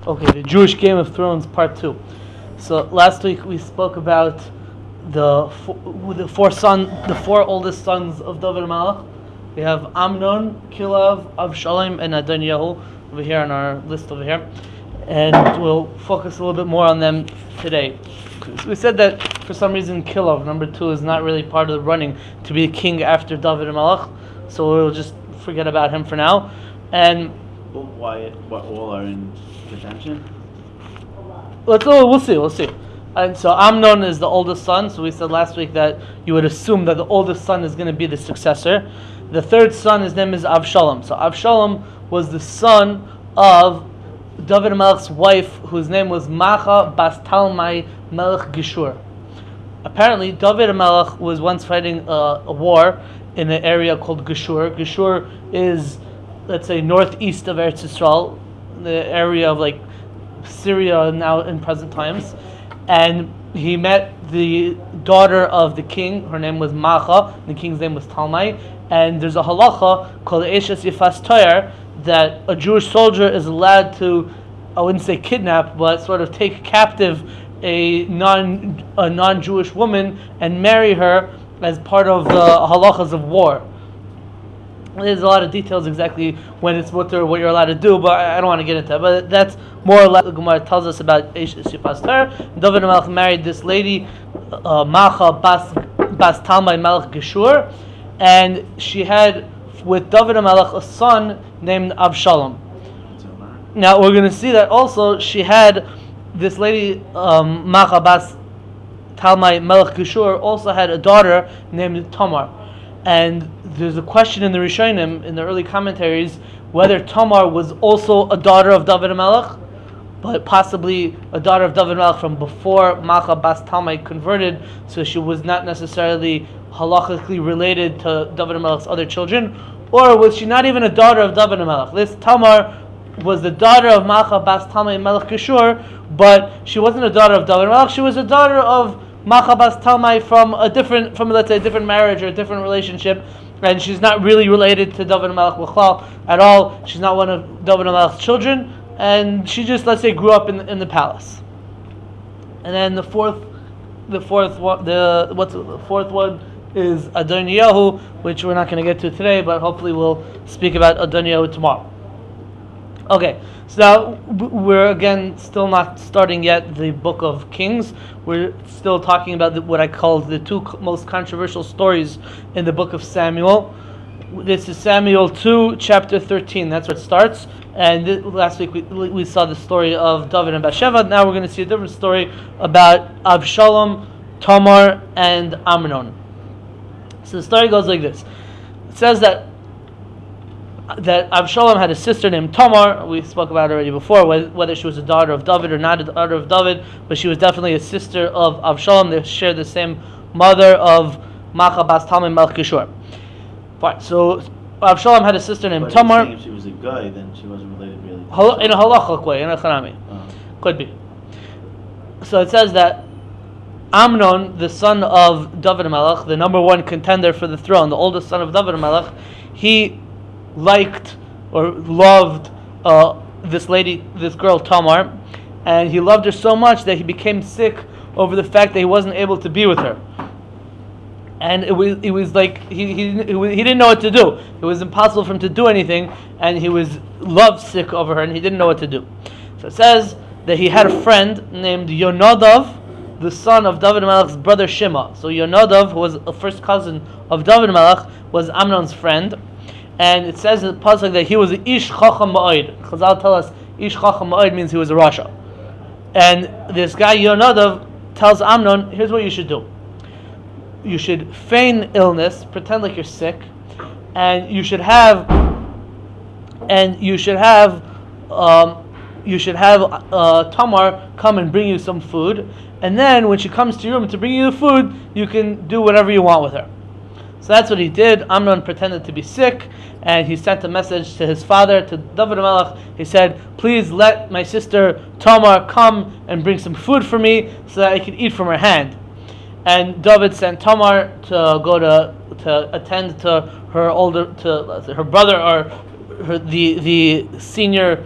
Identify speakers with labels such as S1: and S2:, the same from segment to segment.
S1: Okay, the Jewish Game of Thrones Part 2. So last week we spoke about the four oldest sons of David Malach. We have Amnon, Kilav, Avshalom, and Adoniyahu over here on our list over here, and we'll focus a little bit more on them today. We said that for some reason Kilav, number 2, is not really part of the running to be the king after David Malach, so we'll just forget about him for now. And
S2: why? What all are in contention?
S1: We'll see. And so Amnon is the oldest son. So we said last week that you would assume that the oldest son is going to be the successor. The third son, his name is Avshalom. So Avshalom was the son of David Melech's wife, whose name was Macha Bas Talmai Melech Geshur. Apparently, David Melech was once fighting a war in an area called Geshur. Geshur is, let's say, northeast of Eretz Yisrael, the area of like Syria now in present times, and he met the daughter of the king. Her name was Macha. The king's name was Talmai. And there's a halacha called Eshes Yifas Toyer that a Jewish soldier is allowed to, I wouldn't say kidnap, but sort of take captive a non-Jewish woman and marry her as part of the halachas of war. There's a lot of details exactly when it's what you're allowed to do, but I don't want to get into that. But that's more or less the Gemara tells us about Eish Sifas Ter. David Melech married this lady, Macha Bas Talmai Melech Geshur, and she had with David Melech a son named Avshalom. Now we're going to see that also she had this lady, Macha Bas Talmai Melech Geshur, also had a daughter named Tamar. And there's a question in the Rishonim, in the early commentaries, whether Tamar was also a daughter of David Melech, but possibly a daughter of David Melech from before Macha Bas Talmai converted, so she was not necessarily halachically related to David Melech's other children, or was she not even a daughter of David Melech? This Tamar was the daughter of Macha Bas Talmai Melech Geshur, but she wasn't a daughter of David Melech, she was a daughter of Macha Bas Talmai from let's say a different marriage or a different relationship, and she's not really related to David Melech at all. She's not one of David Melech's children, and she just, let's say, grew up in the palace. And then the fourth one is Adoniyahu, which we're not going to get to today, but hopefully we'll speak about Adoniyahu tomorrow. Okay, so now we're again still not starting yet the book of Kings. We're still talking about what I call the two most controversial stories in the book of Samuel. This is Samuel 2, chapter 13. That's where it starts. And last week we saw the story of David and Bathsheba. Now we're going to see a different story about Avshalom, Tamar, and Amnon. So the story goes like this. It says that Avshalom had a sister named Tamar. We spoke about it already before, whether she was a daughter of David or not a daughter of David, but she was definitely a sister of Avshalom. They shared the same mother of Macha Bas Talmai Melech Geshur. Fine. So Avshalom had a sister named Tamar.
S2: If she was a guy, then she wasn't related really.
S1: In a halachic way, in a charami. Could be. So it says that Amnon, the son of David Melech, the number one contender for the throne, the oldest son of David Melech, he liked or loved this girl Tamar, and he loved her so much that he became sick over the fact that he wasn't able to be with her. And it was like he didn't know what to do. It was impossible for him to do anything, and he was lovesick over her, and he didn't know what to do. So it says that he had a friend named Yonadav, the son of David Melech's brother Shema. So Yonadav, who was a first cousin of David Melech, was Amnon's friend. And it says in the pasuk that he was an Ish Chacham Ma'od. Chazal tell us Ish Chacham Ma'od means he was a Rasha. And this guy Yonadav tells Amnon, here's what you should do. You should feign illness, pretend like you're sick, and you should have Tamar come and bring you some food, and then when she comes to your room to bring you the food, you can do whatever you want with her. So that's what he did. Amnon pretended to be sick, and he sent a message to his father, to David Melech. He said, please let my sister Tamar come and bring some food for me so that I can eat from her hand. And David sent Tamar to go to attend to her brother, or the senior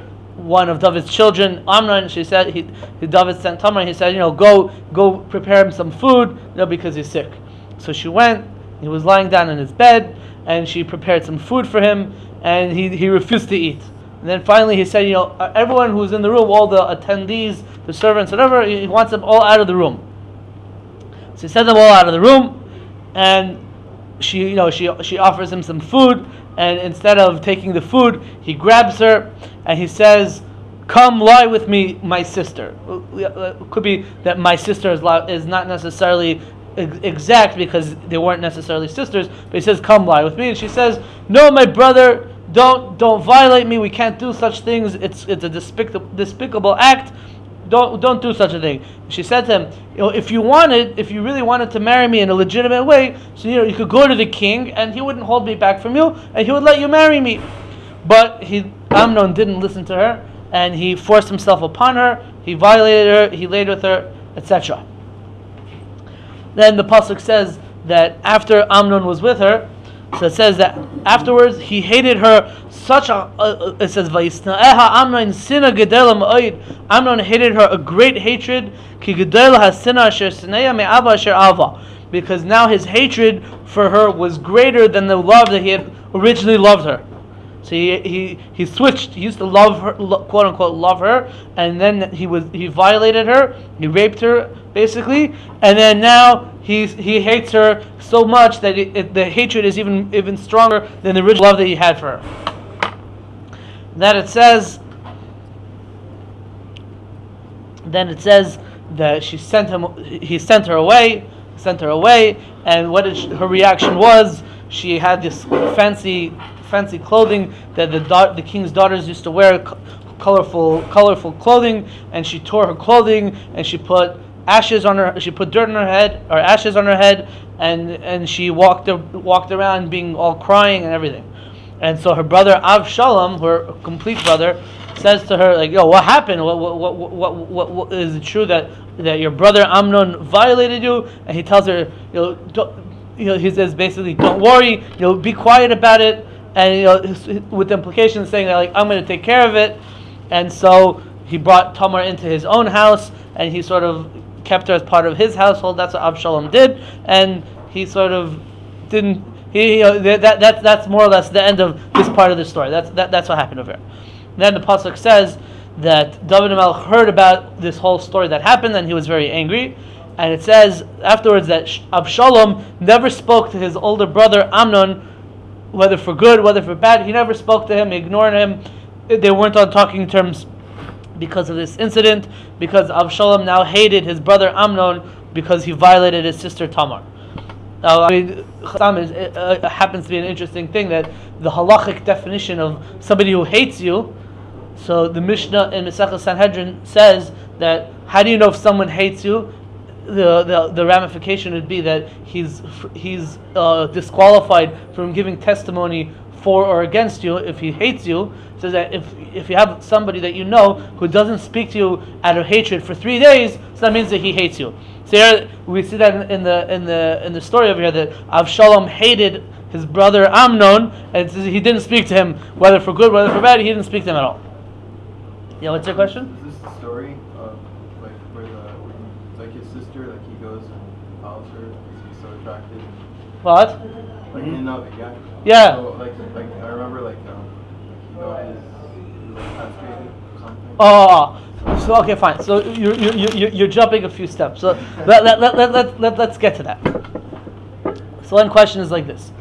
S1: one of David's children, Amnon. She said David sent Tamar. He said, go prepare him some food, because he's sick. So she went. He was lying down in his bed, and she prepared some food for him, and he refused to eat. And then finally he said, everyone who's in the room, all the attendees, the servants, whatever, he wants them all out of the room. So he sent them all out of the room, and she offers him some food, and instead of taking the food, he grabs her and he says, "Come lie with me, my sister." It could be that my sister is not necessarily exact because they weren't necessarily sisters, but he says, "Come lie with me," and she says, "No, my brother, don't violate me. We can't do such things. It's a despicable act. Don't do such a thing." She said to him, if you really wanted to marry me in a legitimate way, so you could go to the king and he wouldn't hold me back from you and he would let you marry me. But Amnon didn't listen to her and he forced himself upon her. He violated her. He laid with her, etc. Then the pasuk says that after Amnon was with her, so it says that afterwards he hated her it says Vayisna'eha Amnon sina gedela ma'od. Amnon hated her a great hatred, ki gedela hasina asher sineya me'ava asher ava, because now his hatred for her was greater than the love that he had originally loved her. So he switched. He used to love her, quote unquote, love her, and then he violated her. He raped her basically, and then now he hates her so much that the hatred is even stronger than the original love that he had for her. Then it says that he sent her away, and her reaction was, she had this fancy clothing that the king's daughters used to wear, colorful clothing, and she tore her clothing and she put ashes on her. She put dirt on her head, or ashes on her head, and she walked around being all crying and everything. And so her brother Avshalom, her complete brother, says to her, like, what happened? What is it true that your brother Amnon violated you? And he tells her, he says basically, don't worry, be quiet about it, and with the implication saying that, like, I'm going to take care of it. And so he brought Tamar into his own house, and he sort of kept her as part of his household. That's what Avshalom did, and he sort of didn't. That's more or less the end of this part of the story. That's what happened over here. Then the pasuk says that David HaMelech heard about this whole story that happened, and he was very angry. And it says afterwards that Avshalom never spoke to his older brother Amnon, whether for good, whether for bad. He never spoke to him, he ignored him. They weren't on talking terms because of this incident, because Avshalom now hated his brother Amnon because he violated his sister Tamar. Now, it happens to be an interesting thing that the halachic definition of somebody who hates you, so the Mishnah in Masechah Sanhedrin says that, how do you know if someone hates you? The ramification would be that he's disqualified from giving testimony for or against you if he hates you. So that if you have somebody that you know who doesn't speak to you out of hatred for 3 days, so that means that he hates you. So here we see that in the story over here that Avshalom hated his brother Amnon, and it says he didn't speak to him, whether for good, whether for bad. He didn't speak to him at all. Yeah, what's your question?
S3: Is this the story of where his sister, he goes and follows her because he's so attracted?
S1: What? Yeah.
S3: So I remember he was castrated or something.
S1: Oh. So okay, fine. So you're jumping a few steps. So let's get to that. So one question is like this.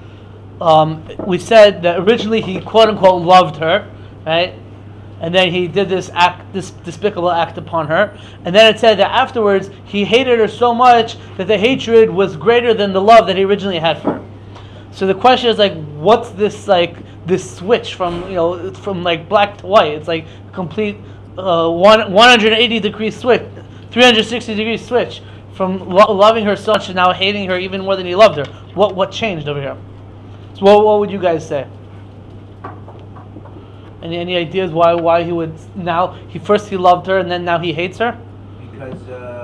S1: We said that originally he quote unquote loved her, right? And then he did this despicable act upon her. And then it said that afterwards he hated her so much that the hatred was greater than the love that he originally had for her. So the question is what's this this switch from black to white? It's like a complete 180 degree switch, 360 degree switch from loving her so much to now hating her even more than he loved her. What changed over here? So what would you guys say? Any ideas why he would now he loved her and then now he hates her?
S4: Because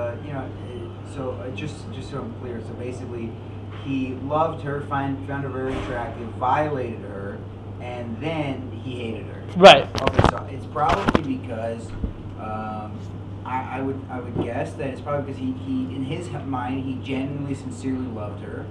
S4: just so I'm clear, so basically he loved her, found her very attractive, violated her, and then he hated her.
S1: Right.
S4: Okay, so it's probably because I would guess that it's probably because he in his mind he genuinely sincerely loved her,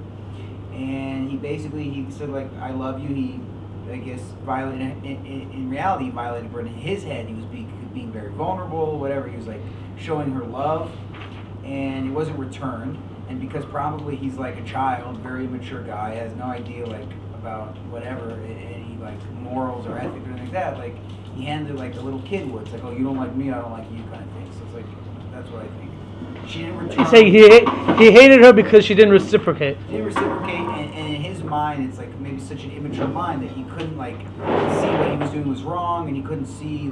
S4: and he said like I love you. He I guess violated in reality he violated, but in his head he was being very vulnerable, whatever. He was like showing her love, and it wasn't returned. And because probably he's like a child, very immature guy, has no idea like about whatever any like morals or ethics or anything like that. Like he handled it like a little kid would. It's like, oh, you don't like me, I don't like you, kind of thing. So it's like that's what I think. She didn't return.
S1: You say he hated her because she didn't reciprocate.
S4: She didn't reciprocate, and in his mind, it's like maybe such an immature mind that he couldn't like see what he was doing was wrong, and he couldn't see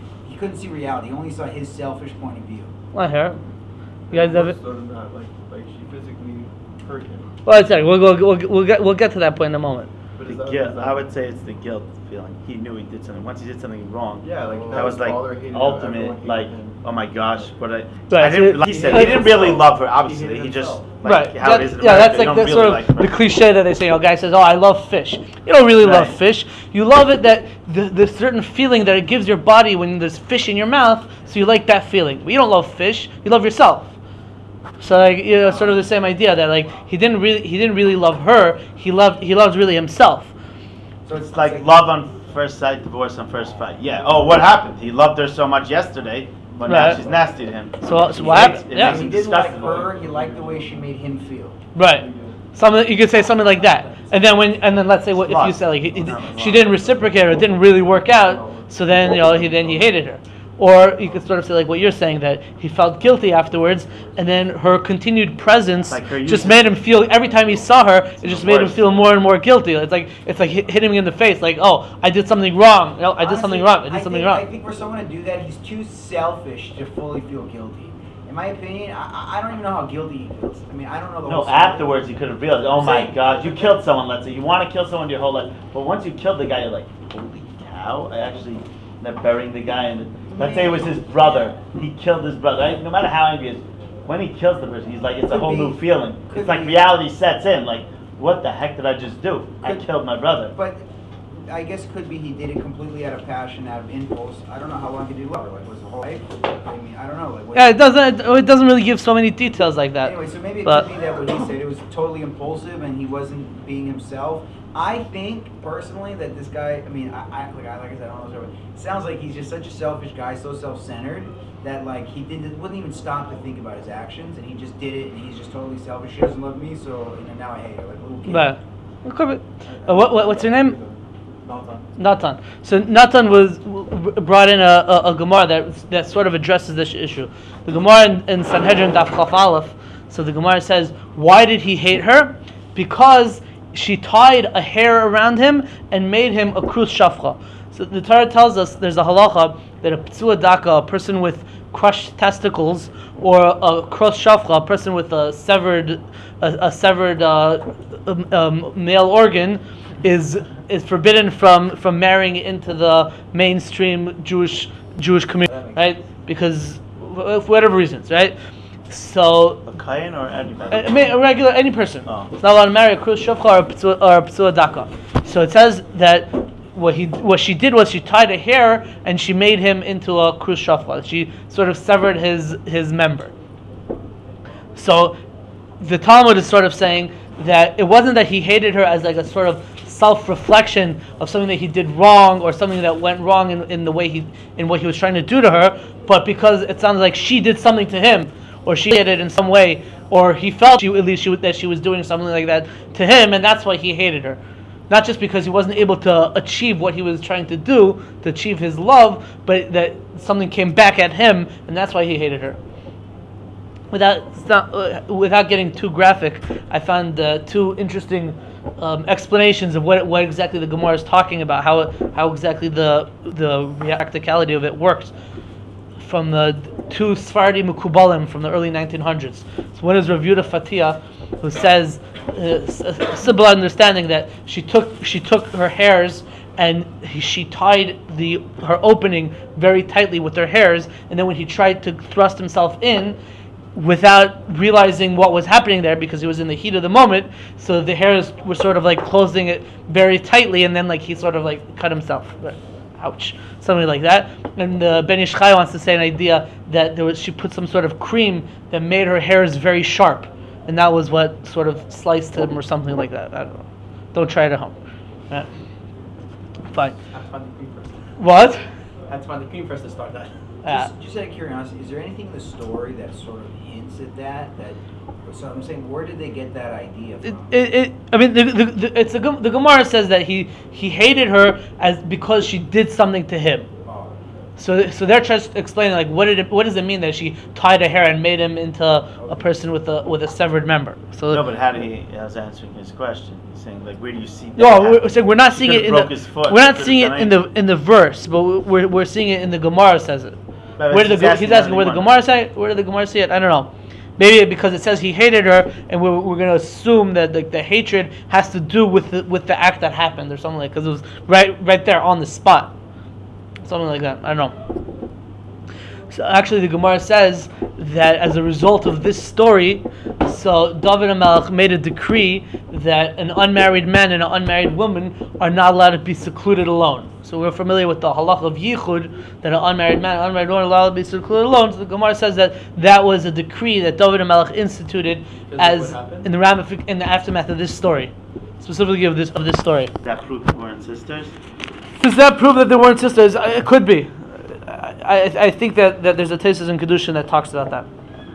S4: reality. He only saw his selfish point of view.
S1: I hear. You guys have it.
S3: So not like she physically hurt him.
S1: Well, it's like we'll get to that point in a moment.
S3: But
S2: The
S3: is that-
S2: guilt.
S3: is that-
S2: I would say it's the guilt feeling. He knew he did something. Once he did something wrong,
S3: Yeah, like
S2: that was like
S3: father hated him,
S2: ultimate.
S3: everyone hated
S2: Like,
S3: him.
S2: oh my gosh, what I
S1: Right,
S2: didn't.
S1: so
S2: Like he said,
S1: he
S2: he didn't really
S3: himself.
S2: love her.
S3: He
S2: Obviously,
S3: hated
S2: he just
S3: himself.
S2: like
S1: Right.
S2: how it is in
S1: Yeah,
S2: America.
S1: that's
S2: You
S1: like
S2: don't
S1: the
S2: really
S1: sort of
S2: like
S1: the
S2: her.
S1: cliche that they say. A guy says, "Oh, I love fish." You don't really love
S2: Right.
S1: fish. You love it that the certain feeling that it gives your body when there's fish in your mouth. So you like that feeling. But you don't love fish. You love yourself. So like sort of the same idea that like he didn't really love her. He loves really himself.
S4: So
S2: It's like love on first sight, divorce on first fight. Yeah. Oh, what happened? He loved her so much yesterday, but now
S1: Right.
S2: she's nasty to him.
S1: So
S2: He
S1: what
S2: hates-
S1: happened?
S2: it
S1: Yeah.
S2: makes
S4: he
S2: him
S4: didn't like
S2: disgusted.
S4: her. He liked the way she made him feel.
S1: Right. You could say something like that, and then let's say what if you say like she didn't reciprocate or it didn't really work out, so then he hated her, or you could sort of say like what you're saying that he felt guilty afterwards, and then her continued presence
S2: Like her
S1: just
S2: using-
S1: made him feel every time he saw her, it just made him
S2: worse.
S1: feel more and more guilty. It's like hitting me in the face, like oh I did something wrong, I did something wrong, I did something wrong.
S4: I think for someone to do that, he's too selfish to fully feel guilty. In my opinion, I don't even know how guilty he feels. I mean, I don't know the whole
S2: No,
S4: story.
S2: afterwards you could have realized, oh my
S4: Same.
S2: God, you killed someone. Let's say you want to kill someone your whole life, but once you killed the guy, you're like, holy cow! I actually ended up burying the guy. And let's say it was his brother. He killed his brother. Right? No matter how angry he is, when he kills the person, he's like, it's a
S4: Could
S2: whole
S4: be.
S2: new feeling.
S4: Could
S2: It's like
S4: be.
S2: reality sets in. Like, what the heck did I just do? I
S4: Could-
S2: killed my brother.
S4: But I guess it could be he did it completely out of passion, out of impulse. I don't know how long he did love her. Like, was it whole life? I mean, I don't know. Like, what
S1: Yeah, it doesn't really give so many details like that.
S4: Anyway, so maybe it
S1: But-
S4: could be that what he said, it was totally impulsive and he wasn't being himself. I think personally that this guy, I mean, like I said, I don't know. It sounds like he's just such a selfish guy, so self-centered that like he wouldn't even stop to think about his actions, and he just did it, and he's just totally selfish. She doesn't love me, so now I hate her, like a little kid.
S1: But it could be. What's your name?
S3: Natan.
S1: Natan. So Natan was brought in a Gemara that sort of addresses this issue. The Gemara in Sanhedrin Daf Chaf Aleph. So the Gemara says, why did he hate her? Because she tied a hair around him and made him a krus shafcha. So the Torah tells us there's a halacha that a ptsua daka, a person with crushed testicles, or a krus shafcha, a person with a severed male organ, is forbidden from marrying into the mainstream Jewish community, right? Because for whatever reasons, right? So
S2: A kayan or anybody?
S1: any person.
S2: Oh.
S1: It's not allowed to marry a krus shofcha or a ptsua daka. So it says that what she did was she tied a hair and she made him into a krus shofcha. She sort of severed his member. So the Talmud is sort of saying that it wasn't that he hated her as like a sort of self-reflection of something that he did wrong or something that went wrong in what he was trying to do to her, but because it sounds like she did something to him, or she did it in some way, or he felt that she was doing something like that to him, and that's why he hated her. Not just because he wasn't able to achieve what he was trying to do, to achieve his love, but that something came back at him, and that's why he hated her. Without getting too graphic, I found two interesting explanations of what exactly the Gemara is talking about, how exactly the practicality of it works, from the two Sephardi Mukubalim from the early 1900s. So one is Rav Yehuda Fatia, who says a simple understanding that she took her hairs and she tied her opening very tightly with her hairs, and then when he tried to thrust himself in, without realizing what was happening there because he was in the heat of the moment. So the hairs were sort of like closing it very tightly, and then like he sort of like cut himself. Ouch, something like that. And Ben Ish Chai wants to say an idea that she put some sort of cream that made her hairs very sharp, and that was what sort of sliced him or something like that. I don't know. Don't try it at home. Yeah. Fine.
S5: Have to find the cream first.
S1: What?
S5: Had to find the cream first to start that.
S4: Just out of curiosity, is there anything in the story that sort of hints at that? So I'm saying, where did they get that idea from?
S1: I mean, the Gemara says that he hated her because she did something to him.
S4: Oh.
S1: So they're just explaining like what does it mean that she tied her hair and made him into a person with a severed member? So
S2: No, but how do he? I was answering his question. He's saying like, where do you see that?
S1: no, we're saying we're not seeing it in
S2: broke his foot.
S1: we're not
S2: He
S1: seeing
S2: could've
S1: it
S2: done
S1: in the verse, but we're seeing it in the Gemara says it.
S2: But
S1: Where did
S2: he's
S1: he's asking where the
S2: anyone.
S1: Gemara say it? Where did the Gemara see it? I don't know. Maybe because it says he hated her, and we're going to assume that the hatred has to do with the act that happened or something like, because it was right there on the spot, something like that. I don't know. So actually, the Gemara says that as a result of this story, so David HaMelech made a decree that an unmarried man and an unmarried woman are not allowed to be secluded alone. So we're familiar with the halach of yichud, that an unmarried man and an unmarried woman are allowed to be secluded alone. So the Gemara says that was a decree that David HaMelech instituted as in the aftermath of this story, specifically of this story.
S2: That proof they weren't sisters.
S1: Does that prove that they weren't sisters? It could be. I think that there's a Tesis in Kedushin that talks about that.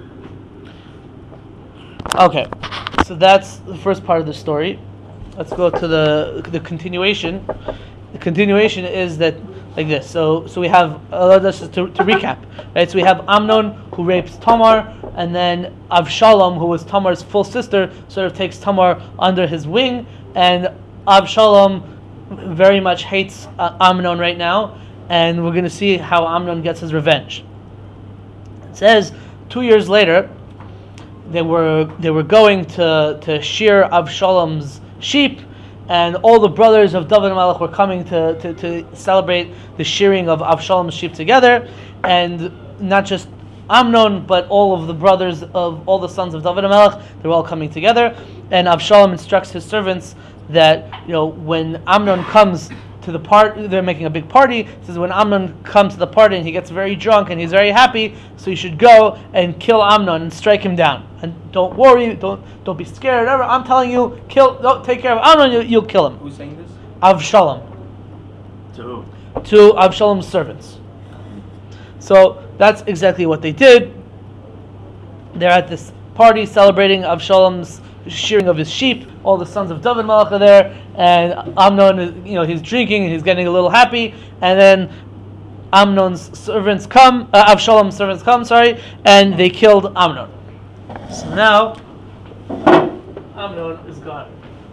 S1: Okay, so that's the first part of the story. Let's go to the continuation. The continuation is that like this. So we have just to recap, right? So we have Amnon who rapes Tamar, and then Avshalom, who was Tamar's full sister, sort of takes Tamar under his wing, and Avshalom very much hates Amnon right now. And we're going to see how Amnon gets his revenge. It says 2 years later, they were going to shear Avshalom's sheep, and all the brothers of David HaMelech were coming to celebrate the shearing of Avshalom's sheep together, and not just Amnon, but all of the brothers of all the sons of David HaMelech, they were all coming together. And Avshalom instructs his servants that when Amnon comes to the party, they're making a big party. He says when Amnon comes to the party and he gets very drunk and he's very happy, so you should go and kill Amnon and strike him down. And don't worry, don't be scared. Whatever. I'm telling you, take care of Amnon. You'll kill him.
S5: Who's saying this?
S1: Avshalom.
S2: To who?
S1: To Avshalom's servants. So that's exactly what they did. They're at this party celebrating Avshalom's shearing of his sheep. All the sons of David HaMelech are there, and Amnon is, he's drinking and he's getting a little happy, and then Avshalom's servants come, and they killed Amnon. So now Amnon is gone.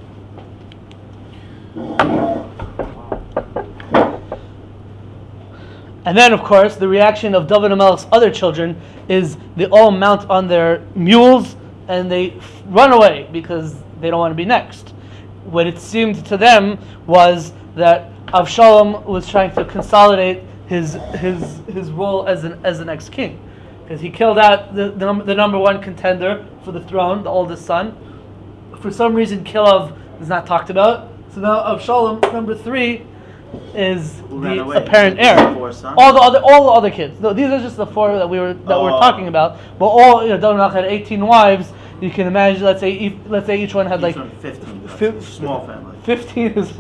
S1: And then, of course, the reaction of David HaMelech's other children is they all mount on their mules and they run away because they don't want to be next. What it seemed to them was that Avshalom was trying to consolidate his role as the next king, because he killed out the number one contender for the throne, the oldest son. For some reason, Kilov is not talked about. So now Avshalom, number 3, is the apparent heir. All the other kids. No, these are just the 4 that we're talking about. But all David HaMelech had 18 wives. You can imagine. Let's say each one had like
S2: 15. Small family.
S1: 15 is.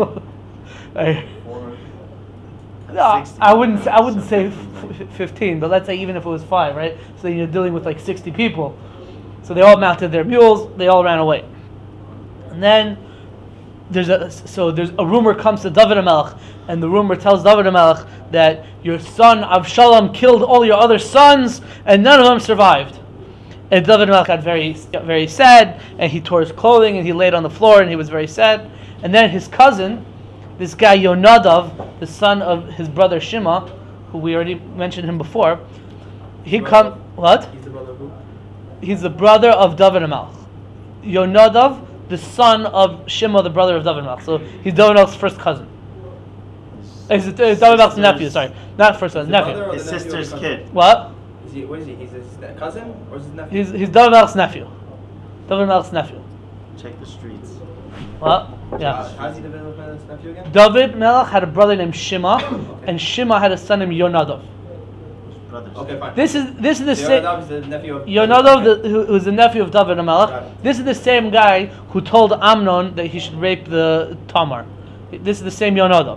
S1: No, I wouldn't say 15, but let's say even if it was 5, right? So you're dealing with like 60 people. So they all mounted their mules. They all ran away. And then there's a rumor comes to David HaMelech, and the rumor tells David HaMelech that your son Avshalom killed all your other sons, and none of them survived. And David HaMelech got very sad, and he tore his clothing, and he laid on the floor, and he was very sad. And then his cousin, this guy Yonadav, the son of his brother Shema, who we already mentioned him before, what?
S5: He's the brother of who?
S1: He's the brother of David HaMelech. Yonadav, the son of Shema, the brother of David HaMelech. So he's David HaMelech's first cousin. David HaMelech's nephew, sorry. Not first cousin, nephew.
S2: His sister's kid.
S1: What?
S5: Is he? What is he? He's his cousin or is his nephew?
S1: He's David Melech's nephew. David Melech's nephew.
S2: Check the streets.
S1: Well, yeah.
S5: How's he David Melech's nephew again?
S1: David Melech had a brother named Shima, and Shima had a son named Yonadav.
S2: Brothers.
S5: Okay, fine.
S1: This is the same.
S5: Yonadav is the nephew of.
S1: Yonadav, who was the nephew of David
S5: Got
S1: Melech.
S5: it.
S1: This is the same guy who told Amnon that he should rape the Tamar. This is the same Yonadav.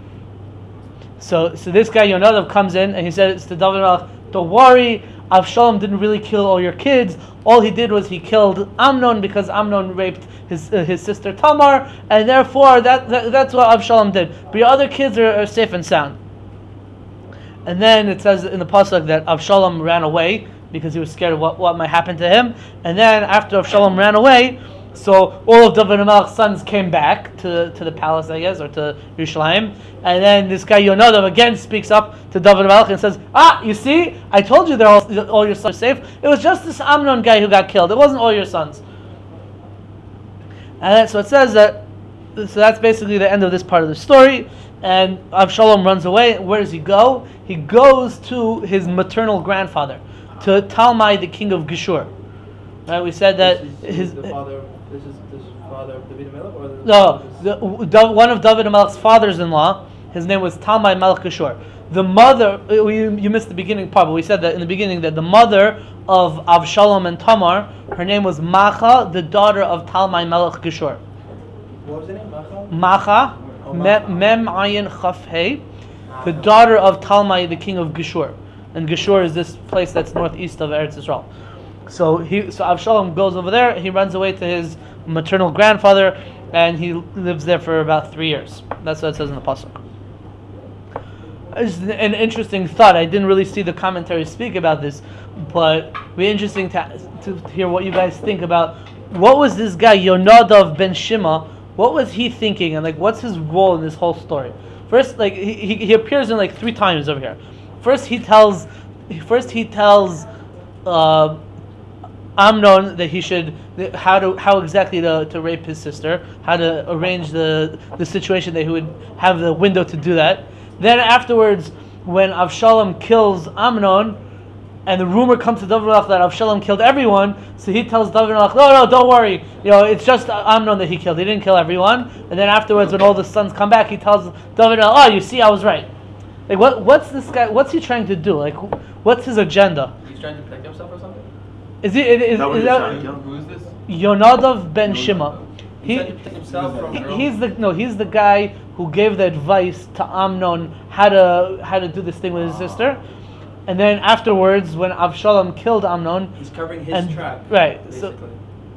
S1: So this guy Yonadav comes in and he says to David Melech, "Don't worry, Avshalom didn't really kill all your kids. All he did was he killed Amnon because Amnon raped his sister Tamar, and therefore that's what Avshalom did. But your other kids are safe and sound." And then it says in the pasuk that Avshalom ran away because he was scared of what might happen to him. And then after Avshalom ran away, so all of David Melech's sons came back to the palace, I guess, or to Yerushalayim. And then this guy Yonadav again speaks up to David Melech and says, you see, I told you all your sons are safe. It was just this Amnon guy who got killed. It wasn't all your sons. And then, so it says that, so that's basically the end of this part of the story. And Avshalom runs away. Where does he go? He goes to his maternal grandfather, to Talmai, the king of Geshur. Right? We said that
S5: This is the father. This is father of David Melech, or
S1: one of David Melech's fathers-in-law. His name was Talmai Melech Geshur. The mother, you missed the beginning part, but we said that in the beginning that the mother of Avshalom and Tamar, her name was Macha, the daughter of Talmai Melech Geshur.
S5: What was the name? Macha.
S1: Macha, Mem Ayin Chaf Hey, the daughter of Talmai, the king of Geshur. And Geshur is this place that's northeast of Eretz Yisrael. So Avshalom goes over there. He runs away to his maternal grandfather, and he lives there for about 3 years. That's what it says in the pasuk. It's an interesting thought. I didn't really see the commentary speak about this, but it'd be interesting to hear what you guys think about what was this guy Yonadav ben Shima. What was he thinking, and what's his role in this whole story? First, he appears in 3 times over here. First he tells Amnon that he should how exactly to rape his sister, how to arrange the situation that he would have the window to do that. Then afterwards, when Avshalom kills Amnon, and the rumor comes to David Melech that Avshalom killed everyone, so he tells David Melech, no, don't worry, it's just Amnon that he killed. He didn't kill everyone. And then afterwards, when all the sons come back, he tells David Melech, you see, I was right. What's this guy? What's he trying to do? What's his agenda?
S5: He's trying to protect himself or something.
S1: Is that
S3: Who is this?
S1: Yonadav ben Shima?
S5: He's trying to protect himself from
S1: He's the guy who gave the advice to Amnon how to do this thing with his sister. And then afterwards, when Avshalom killed Amnon,
S5: he's covering his track.
S1: Right.
S5: Basically.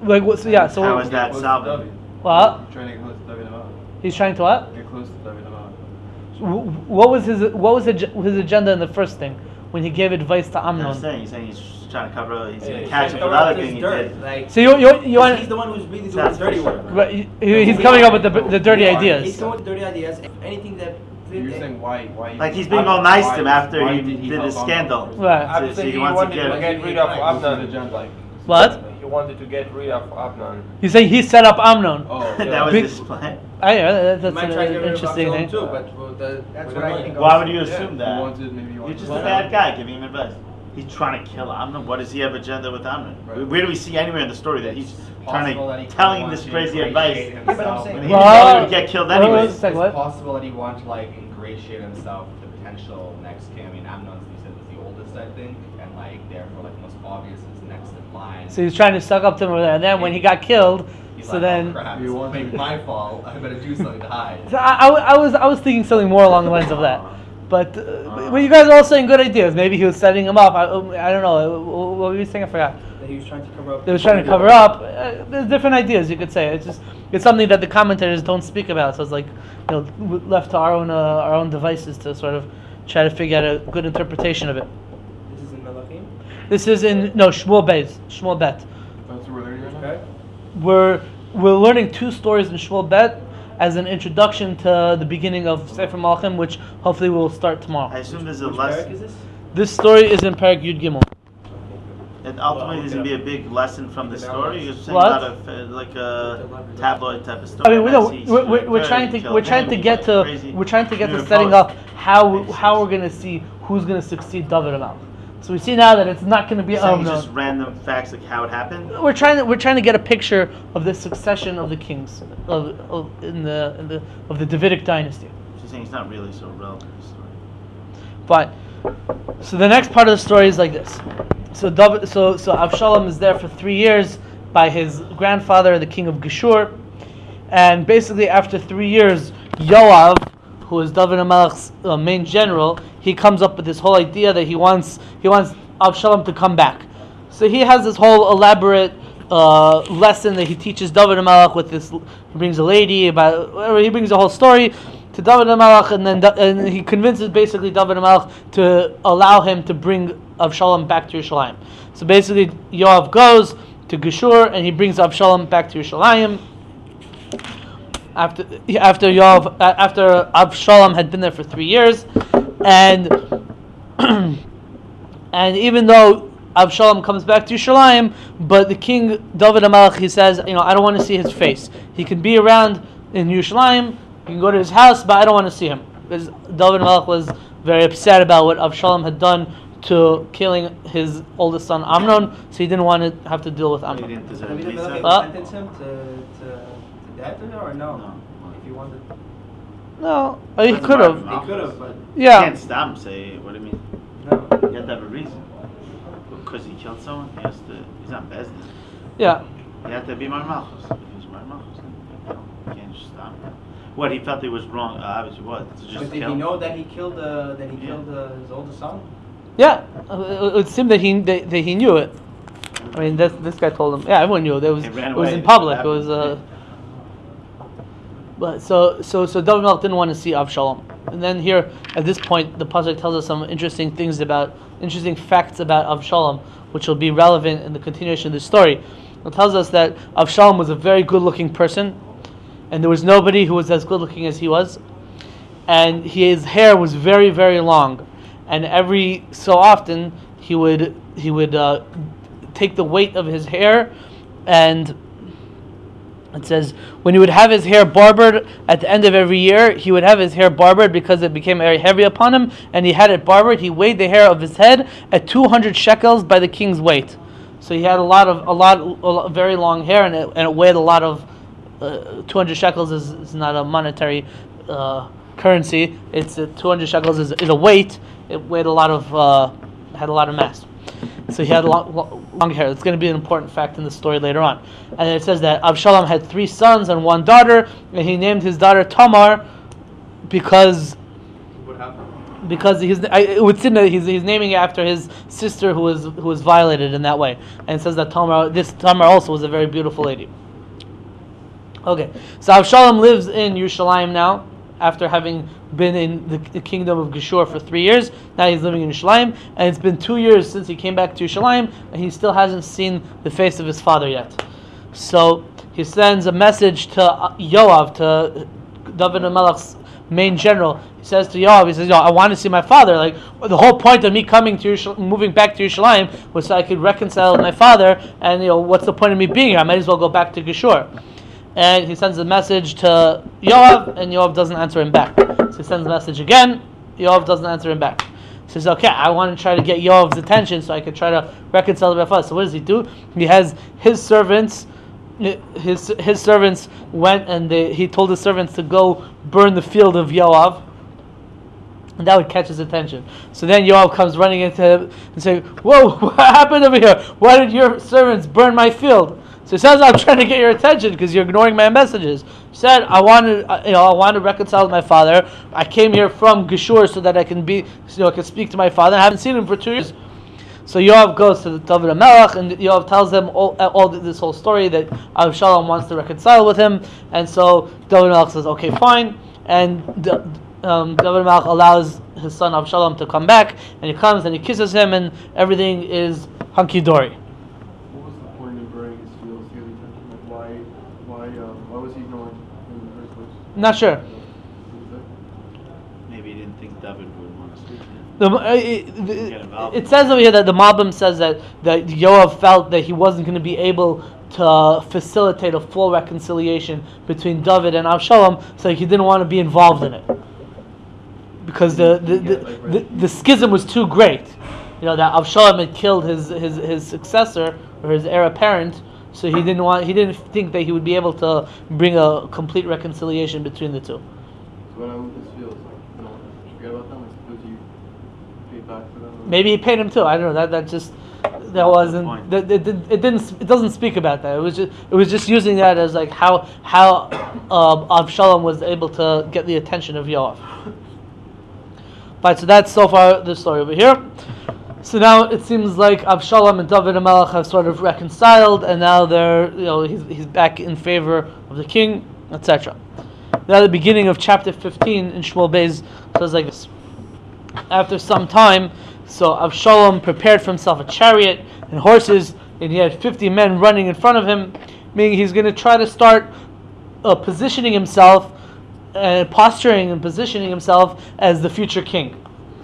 S1: So
S2: How is that solving?
S1: What?
S3: Trying to get close to David Melech.
S1: He's trying to what?
S3: Get close to David Melech.
S1: What was his agenda in the first thing when he gave advice to
S2: I'm
S1: Amnon?
S2: saying, he's trying to cover. He's going to
S5: He's
S2: catch
S5: trying
S2: him
S5: to
S2: for
S5: cover up
S2: other
S5: his
S2: thing he
S5: dirt.
S2: did.
S1: So you want?
S5: He's the one who's really doing the dirty work.
S1: Right, he's coming up with the dirty ideas.
S5: He's coming with dirty ideas. Anything that.
S3: You're saying why?
S2: He's being all nice to him after
S3: why
S2: he did
S3: help
S2: his scandal.
S3: Amnon?
S1: Right.
S6: I'm
S2: So
S6: saying
S2: he
S6: he
S2: wants to
S6: wanted
S2: get
S6: to get rid of Amnon.
S1: What?
S6: He wanted to get rid of Amnon.
S1: You say he set up Amnon.
S3: Oh,
S2: That was
S1: Big-
S2: his plan.
S1: That's
S5: Might try to
S1: an
S5: get rid of
S1: interesting
S5: Avshalom
S1: thing.
S5: too, but
S4: That's what I think.
S2: Why would you
S5: Yeah.
S2: assume that?
S3: Maybe
S2: You're just a bad guy giving him advice. He's trying to kill Amnon. What does he have agenda with Amnon?
S3: Right.
S2: Where do we see anywhere in the story that he's trying
S7: possible that he
S2: to telling
S7: wants
S2: this
S7: to
S2: crazy
S7: ingratiate
S2: advice
S4: Yeah, but I'm
S7: himself
S4: saying-
S2: when he
S1: Well,
S2: would get killed
S1: well,
S2: anyways?
S1: it's like
S7: It's
S1: what?
S7: possible that he wanted to ingratiate himself with the potential next king. I mean, Amnon, you said, was the oldest, I think, and therefore most obvious is next in line.
S1: So he's trying to suck up to him over there, and then when he got killed,
S7: He's
S1: so
S7: like,
S1: then.
S7: oh, crap,
S3: You
S7: this
S3: want
S7: is maybe
S3: to-
S7: my fault. I better do something to hide.
S1: So I was thinking something more along the lines of that, but you guys are all saying good ideas. Maybe he was setting him up. I don't know. What were you saying? I forgot.
S5: that he was trying to cover up.
S1: They was trying to cover up. There's different ideas you could say. It's something that the commentators don't speak about. So it's left to our own devices to sort of try to figure out a good interpretation of it.
S5: This is in Malachim.
S1: This is in Shmuel Bet.
S3: That's what we're learning right now?
S5: Okay.
S1: We're learning 2 stories in Shmuel Bet as an introduction to the beginning of Sefer Malachim, which hopefully we'll start tomorrow.
S2: I assume there's a
S5: Which parak
S2: lesson.
S5: is this?
S1: This story is in Parak Yud Gimel.
S2: And ultimately, there's going to be a big lesson from the story. You're saying
S1: What?
S2: not a tabloid type of story.
S1: I mean,
S2: He's
S1: we're trying to get to setting up how we're going to see who's going to succeed David Melech. So we see now that it's not going to be
S2: Saying
S1: Amnon.
S2: just random facts like how it happened.
S1: We're trying to get a picture of the succession of the kings of the Davidic dynasty.
S2: She's saying it's not really so relevant to the story.
S1: Fine. So the next part of the story is like this. So Avshalom is there for 3 years by his grandfather, the king of Geshur, and basically after 3 years, Yoav, who is David HaMelech's main general, he comes up with this whole idea that he wants Avshalom to come back. So he has this whole elaborate lesson that he teaches David HaMelech with this. He brings a lady about whatever. He brings a whole story to David HaMelech, and he convinces basically David HaMelech to allow him to bring Avshalom back to Yerushalayim. So basically, Yoav goes to Geshur and he brings Avshalom back to Yerushalayim. After Avshalom had been there for 3 years, and and even though Avshalom comes back to Yerushalayim, but the king David HaMelech, he says, I don't want to see his face. He can be around in Yerushalayim, you can go to his house, but I don't want to see him, because David HaMelech was very upset about what Avshalom had done to killing his oldest son Amnon, so he didn't want to have to deal with
S2: He
S1: Amnon.
S2: didn't deserve
S5: David
S2: pizza.
S5: HaMelech sentence him to death or no?
S2: No.
S5: If he wanted,
S1: No, he
S2: Doesn't
S1: could
S2: matter.
S1: have.
S5: he could have, but
S2: You
S1: Yeah,
S2: can't stop him. Say, what do you mean?
S5: no.
S2: You have to have a reason. Because he killed someone, he's not business.
S1: yeah.
S2: He had to be my malchus. If he was my malchus, you can't just stop him. What, he felt he was wrong? Obviously, what? To just
S5: But did
S2: kill
S5: he
S2: him?
S5: know that he killed his oldest son?
S1: Yeah, it seemed that he knew it. I mean, this guy told him. Yeah, everyone knew it. It was
S2: He ran
S1: in
S2: away.
S1: public. It was But so David HaMelech didn't want to see Avshalom. And then here at this point, the pasuk tells us some interesting facts about Avshalom, which will be relevant in the continuation of the story. It tells us that Avshalom was a very good-looking person, and there was nobody who was as good-looking as he was. And his hair was very, very long, and every so often he would take the weight of his hair, and it says when he would have his hair barbered at the end of every year, he would have his hair barbered because it became very heavy upon him, and he had it barbered. He weighed the hair of his head at 200 shekels by the king's weight. So he had a very long hair, and it weighed a lot of. 200 shekels is not a monetary currency. It's 200 shekels is a weight. It weighed a lot of had a lot of mass. So he had long hair. It's going to be an important fact in the story later on. And it says that Avshalom had 3 sons and 1 daughter, and he named his daughter Tamar because
S3: What happened?
S1: it would seem that he's naming it after his sister who was violated in that way. And it says that Tamar also was a very beautiful lady. Okay, so Avshalom lives in Yerushalayim now, after having been in the kingdom of Geshur for 3 years. Now he's living in Yerushalayim, and it's been 2 years since he came back to Yerushalayim, and he still hasn't seen the face of his father yet. So he sends a message to Yoav, to David HaMelech's main general. He says to Yoav, he says, I want to see my father. Like, the whole point of me coming to moving back to Yerushalayim was so I could reconcile with my father, and what's the point of me being here? I might as well go back to Geshur. And he sends a message to Yoav, and Yoav doesn't answer him back. So he sends a message again, Yoav doesn't answer him back. He says, okay, I want to try to get Yoav's attention so I could try to reconcile with my father. So what does he do? He has his servants, his servants went and he told his servants to go burn the field of Yoav, and that would catch his attention. So then Yoav comes running into him and saying, whoa, what happened over here? Why did your servants burn my field? So he says, I'm trying to get your attention because you're ignoring my messages. He said, I want to reconcile with my father. I came here from Geshur so that I can I can speak to my father. I haven't seen him for 2 years. So Yoav goes to David HaMelech, and Yoav tells them all this whole story that Avshalom wants to reconcile with him. And so David HaMelech says, okay, fine. And David HaMelech allows his son Avshalom to come back, and he comes and he kisses him, and everything is hunky-dory.
S3: What was the point of burning his fields to get attention? Like, why was he ignoring him in the first place?
S1: Not sure.
S2: Maybe he didn't think David would want to speak to him.
S1: It says over here that the Malbim says that Yoav felt that he wasn't going to be able to facilitate a full reconciliation between David and Avshalom, so he didn't want to be involved in it because the schism was too great. that Avshalom had killed his successor or his heir apparent, so he didn't think that he would be able to bring a complete reconciliation between the two.
S3: So what I would just feel is like, forget about them. Like, suppose you pay back for them.
S1: Maybe he paid him too. I don't know. That wasn't. It doesn't speak about that. It was just using that as like how Avshalom was able to get the attention of Yoav. Right. So that's so far the story over here. So now it seems like Avshalom and David HaMelech have sort of reconciled, and now he's back in favor of the king, etc. Now the beginning of chapter 15 in Shmuel Beis says like this. After some time, so Avshalom prepared for himself a chariot and horses, and he had 50 men running in front of him, meaning he's going to try to start positioning himself, posturing and positioning himself as the future king.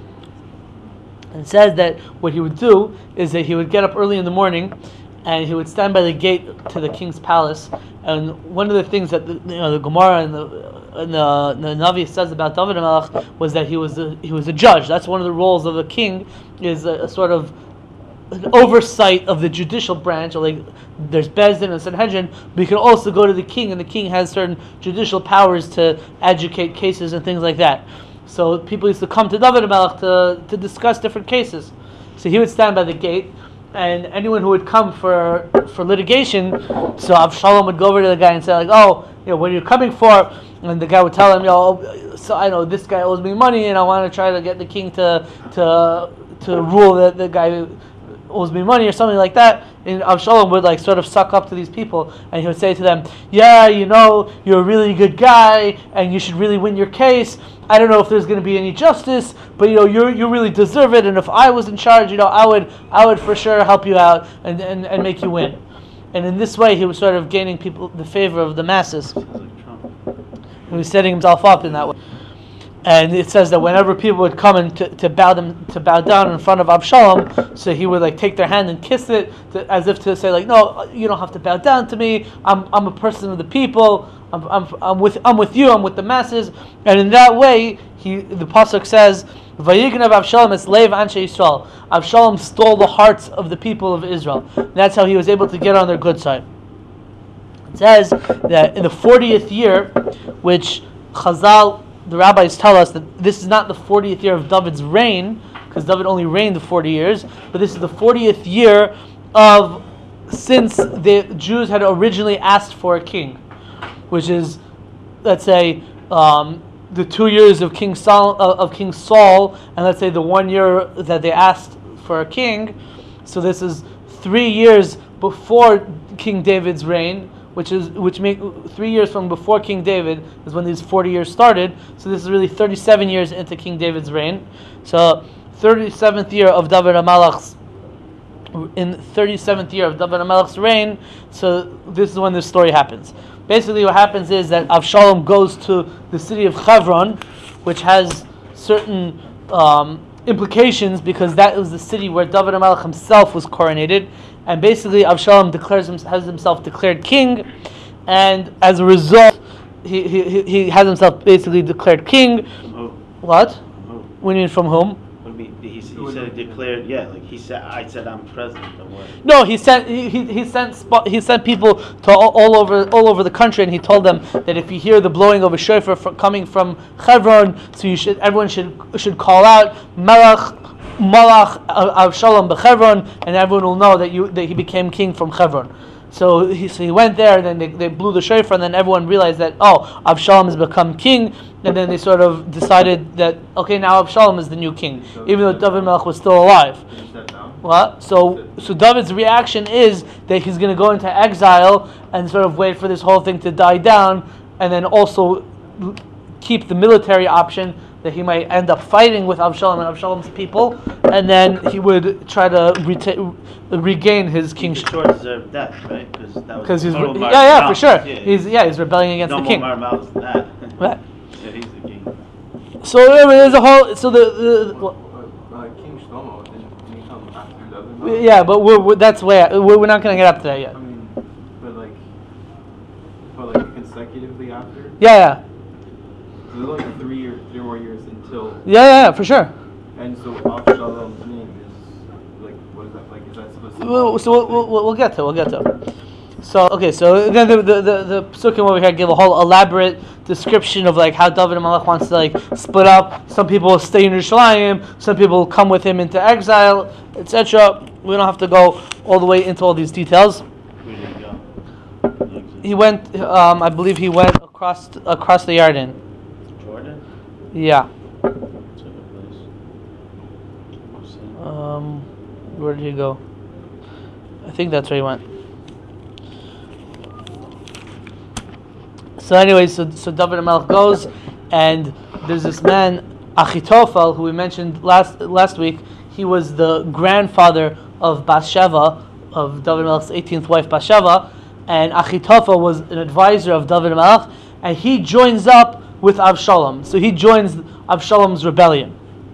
S1: And it says that what he would do is that he would get up early in the morning and he would stand by the gate to the king's palace. And one of the things that the Gemara and the Navi says about David HaMelech was that he was a judge. That's one of the roles of a king, is a sort of an oversight of the judicial branch. Like there's Bezdin and Sanhedrin, but you can also go to the king, and the king has certain judicial powers to adjudicate cases and things like that. So people used to come to David HaMelech to discuss different cases. So he would stand by the gate, and anyone who would come for litigation, so Avshalom would go over to the guy and say like, what are you coming for? And the guy would tell him, so I know this guy owes me money, and I want to try to get the king to rule that the guy owes me money or something like that. And Avshalom would like sort of suck up to these people, and he would say to them, you're a really good guy, and you should really win your case. I don't know if there's going to be any justice, but you really deserve it. And if I was in charge, I would for sure help you out and make you win. And in this way, he was sort of gaining the favor of the masses. He was setting himself up in that way. And it says that whenever people would come and to bow down in front of Avshalom, so he would like take their hand and kiss it, as if to say like, no, you don't have to bow down to me. I'm a person of the people. I'm with you. I'm with the masses. And in that way, the pasuk says, "Vayignav Avshalom es leiv anshe Yisrael." Avshalom stole the hearts of the people of Israel. And that's how he was able to get on their good side. It says that in the 40th year, which Chazal, the rabbis tell us that this is not the 40th year of David's reign, because David only reigned 40 years, but this is the 40th year since the Jews had originally asked for a king, which is, let's say, the 2 years of King Saul, and let's say the 1 year that they asked for a king. So this is 3 years before King David's reign, which make 3 years from before King David is when these 40 years started. So this is really 37 years into King David's reign. So 37th year of David HaMelech's reign. So this is when this story happens. Basically, what happens is that Avshalom goes to the city of Hebron, which has certain implications, because that was the city where David HaMelech himself was coronated. And basically, Avshalom has himself declared king, and as a result, he has himself basically declared king.
S2: From who?
S1: What?
S2: From who?
S1: What do you mean from whom?
S2: He said he declared, like he said, I said I'm president of what?
S1: No, he sent people to all over the country, and he told them that if you hear the blowing of a shofar coming from Hebron, so everyone should call out Malach Avshalom b'Hebron, and everyone will know that he became king from Hebron. So he went there, and then they blew the shofar, and then everyone realized that Avshalom has become king, and then they sort of decided that now Avshalom is the new king, even though David HaMelech was still alive. What? So David's reaction is that he's going to go into exile and sort of wait for this whole thing to die down, and then also keep the military option that he might end up fighting with Avshalom and Avshalom's people, and then he would try to regain his kingship.
S2: He deserved death, right? Because
S1: he's
S2: for
S1: sure. He's rebelling against the king.
S2: No more mouths than that.
S1: Right.
S2: Yeah, he's the king.
S1: So there's a whole. So
S3: King Shlomo didn't he come after David?
S1: yeah, but we're not going to get up to that yet.
S3: I mean, but consecutively after.
S1: Yeah.
S3: So there's like 3 more years until.
S1: Yeah, for sure.
S3: And so Avshalom's name is What is that like? Is that supposed to?
S1: We'll get to. So okay, so then the psukim over here give a whole elaborate description of like how David HaMelech wants to like split up. Some people stay in Yerushalayim, some people come with him into exile, etc. We don't have to go all the way into all these details.
S2: Where did he go?
S1: He went, I believe he went across the Yarden.
S2: Jordan?
S1: Yeah.
S2: That's a good place.
S1: Where did he go? I think that's where he went. So anyway, so David HaMelech goes, and there's this man Achitophel who we mentioned last week. He was the grandfather of Bathsheba, of David HaMelech's 18th wife Bathsheba, and Achitophel was an advisor of David HaMelech, and he joins up with Avshalom. So he joins Avshalom's rebellion.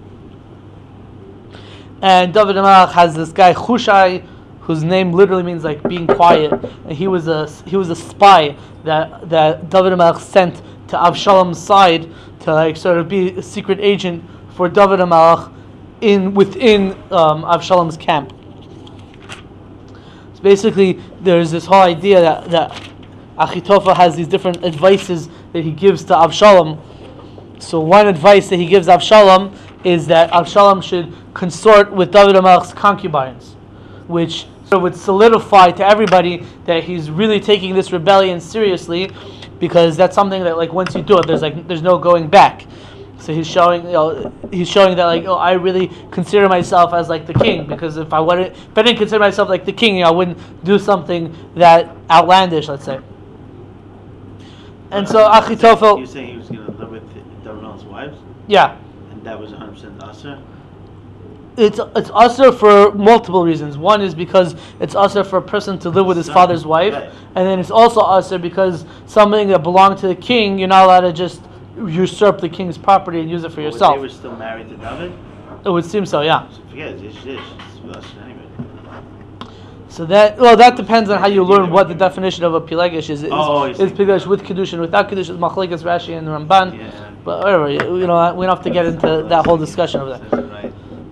S1: And David HaMelech has this guy Hushai, whose name literally means like being quiet, and he was a spy that David HaMelech sent to Avshalom's side to like sort of be a secret agent for David HaMelech within Avshalom's camp. So basically, there's this whole idea that Achitophel has these different advices that he gives to Avshalom. So one advice that he gives Avshalom is that Avshalom should consort with David HaMelech's concubines, which sort of would solidify to everybody that he's really taking this rebellion seriously, because that's something that like once you do it, there's no going back. So he's showing that like, oh, I really consider myself as like the king, because if I didn't consider myself like the king, I wouldn't do something that outlandish, let's say. And so Achitophel,
S2: You're saying he was going to live with David HaMelech's wives,
S1: yeah,
S2: and that was 100% asur?
S1: it's asur for multiple reasons. One is because it's asur for a person to live with his father's wife,
S2: right.
S1: and then it's also asur because something that belonged to the king, you're not allowed to just usurp the king's property and use it for
S2: But
S1: yourself.
S2: They were still married to David?
S1: It would seem so, yeah.
S2: So forget it, it's asur anyway.
S1: So that depends on how you learn what the definition of a pilegish is. Is pilegish with kedushin, without kedushin, machlekes Rashi and Ramban.
S2: Yeah.
S1: But whatever, we don't have to get into that whole discussion of that.
S2: Right.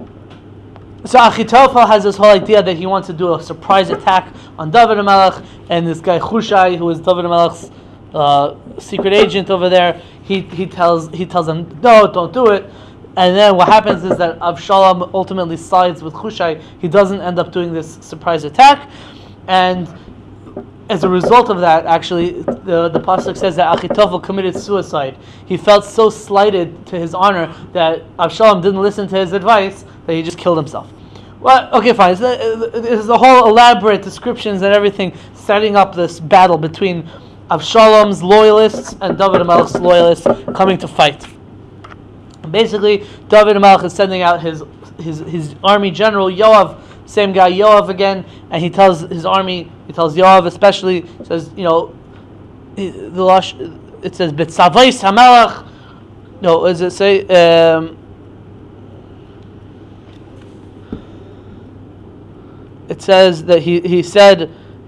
S1: So Achitophel has this whole idea that he wants to do a surprise attack on David HaMelech, and this guy Hushai, who is David HaMelech's secret agent over there, he tells him, no, don't do it. And then what happens is that Avshalom ultimately sides with Hushai. He doesn't end up doing this surprise attack, and as a result of that, actually, the pasuk says that Achitophel committed suicide. He felt so slighted to his honor that Avshalom didn't listen to his advice that he just killed himself. Well, okay, fine. So there's a whole elaborate descriptions and everything setting up this battle between Avshalom's loyalists and David HaMelech's loyalists coming to fight. Basically, David HaMelech is sending out his army general Yoav, same guy Yoav again, and he tells his army, he tells Yoav especially, says, it says B'tzavos HaMelech. No, what does it say? It says that he said,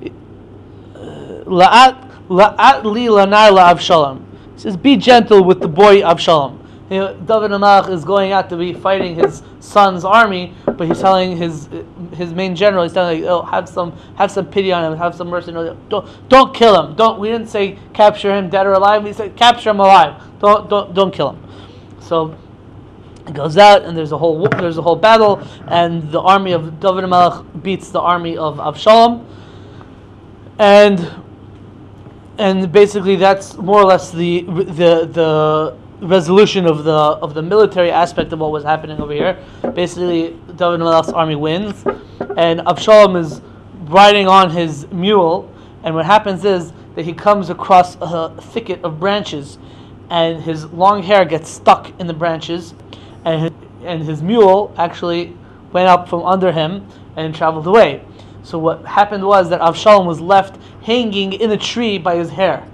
S1: La'at li lanar la'Avshalom. He says, be gentle with the boy Avshalom. David HaMelech is going out to be fighting his son's army, but he's telling his main general, he's telling like, oh, have some pity on him, have some mercy. No, don't kill him. We didn't say capture him dead or alive. We said capture him alive. Don't kill him. So it goes out, and there's a whole battle, and the army of David HaMelech beats the army of Avshalom, and basically that's more or less the resolution of the military aspect of what was happening over here. Basically, David HaMelech's army wins, and Avshalom is riding on his mule, and what happens is that he comes across a thicket of branches, and his long hair gets stuck in the branches, and his mule actually went up from under him and traveled away. So what happened was that Avshalom was left hanging in a tree by his hair,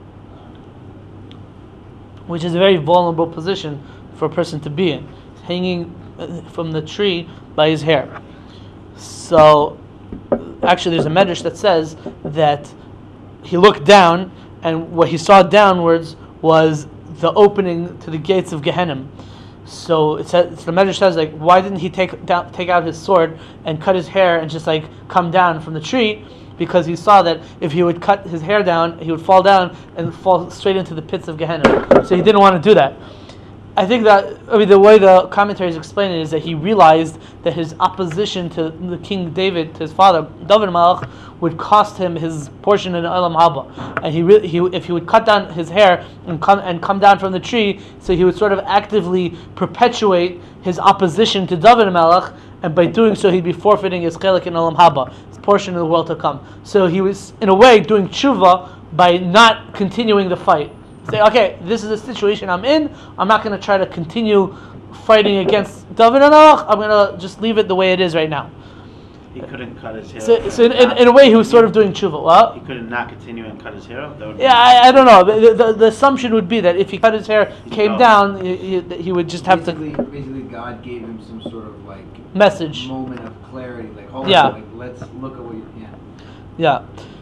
S1: which is a very vulnerable position for a person to be in, hanging from the tree by his hair. So, actually there's a medrash that says that he looked down, and what he saw downwards was the opening to the gates of Gehenna. So it says, the Medrash says, like, why didn't he take out his sword and cut his hair and just like come down from the tree? Because he saw that if he would cut his hair down, he would fall down and fall straight into the pits of Gehenna. So he didn't want to do that. I think that, the way the commentaries explain it is that he realized that his opposition to the King David, to his father, David Malach, would cost him his portion in Olam Haba. And if he would cut down his hair and come down from the tree, so he would sort of actively perpetuate his opposition to David Malach, and by doing so he'd be forfeiting his chelik in Olam Haba, his portion of the world to come. So he was, in a way, doing tshuva by not continuing the fight. Say, okay, this is the situation I'm in. I'm not going to try to continue fighting against David Malach. I'm going to just leave it the way it is right now.
S2: He couldn't cut his hair.
S1: So in a way, he was sort of doing tshuva. Well,
S2: he couldn't not continue and cut his hair off?
S1: Yeah, I don't know. The assumption would be that if he cut his hair, came down, he would just have
S4: Basically, God gave him some sort of like
S1: message,
S4: moment of clarity. Like, hold
S1: Yeah.
S4: on, like, let's look at what you can.
S1: Yeah.